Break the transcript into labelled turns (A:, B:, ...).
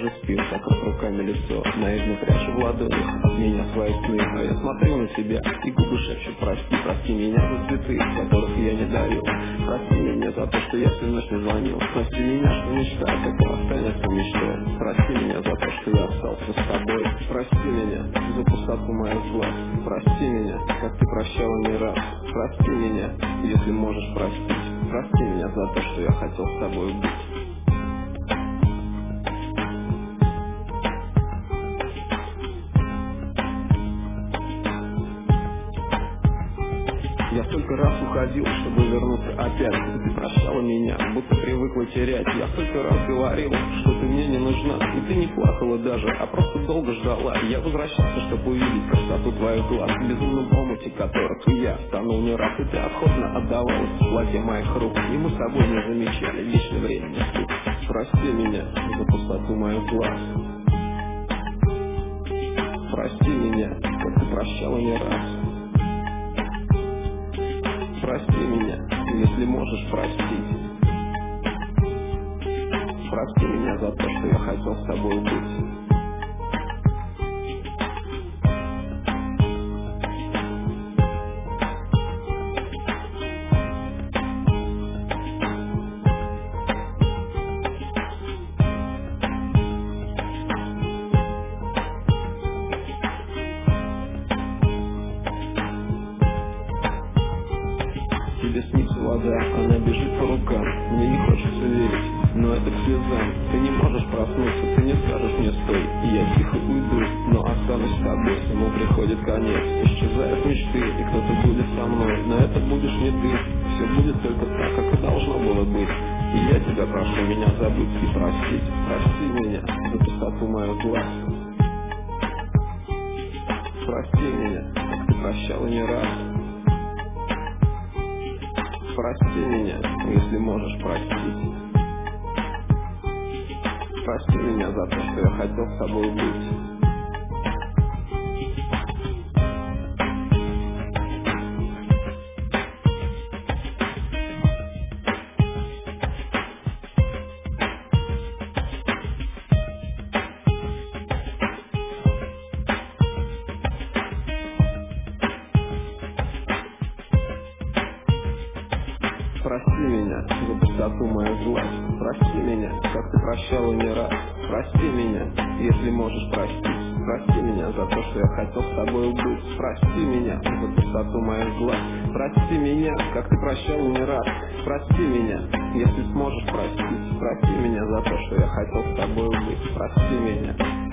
A: уже спишь, закрыв руками лицо, наивно прячу в ладонях от меня свои сны. А я смотрю на тебя, и губы шепчут: прости, прости меня за цветы, которых я не дарил. Прости меня за то, что я всю ночь не звонил. Прости меня, что мечта так и останется мечтой. Прости меня за то, что я остался с тобой. Прости меня за пустоту моих глаз. Прости меня, как ты прощала не раз. Прости меня, если можешь простить. Прости меня за то, что я хотел с тобой быть. Я столько раз уходил, чтобы вернуться опять. Ты прощала меня, будто привыкла терять. Я столько раз говорил, что ты мне не нужна. И ты не плакала даже, а просто долго ждала. Я возвращался, чтобы увидеть красоту твоих глаз, в безумном омуте которых и я тонул не раз. И ты охотно отдавалась в платье моих рук, и мы с тобой не замечали вечное время. Прости меня за пустоту моих глаз. Прости меня, как ты прощала не раз. Прости меня, если можешь простить. Прости меня за то, что я хотел с тобой быть. Тебе снится вода, она бежит по рукам. Мне не хочется верить, но это к слезам. Ты не можешь проснуться, ты не скажешь мне стой. И я тихо уйду, но останусь с тобой. Ему приходит конец, исчезают мечты, и кто-то будет со мной. Но это будешь не ты, все будет только так, как и должно было быть. И я тебя прошу меня забыть и простить. Прости меня за пустоту моих глаз. Прости меня, как ты прощала не раз. Прости меня, если можешь простить. Прости меня за то, что я хотел с тобой быть. Прости меня за пустоту моих глаз. Прости меня, как ты прощала не раз. Прости меня, если можешь простить. Прости меня за то, что я хотел с тобой быть. Прости меня за пустоту моих глаз. Прости меня, как ты прощала не раз. Прости меня, если сможешь простить. Прости меня за то, что я хотел с тобой быть. Прости меня.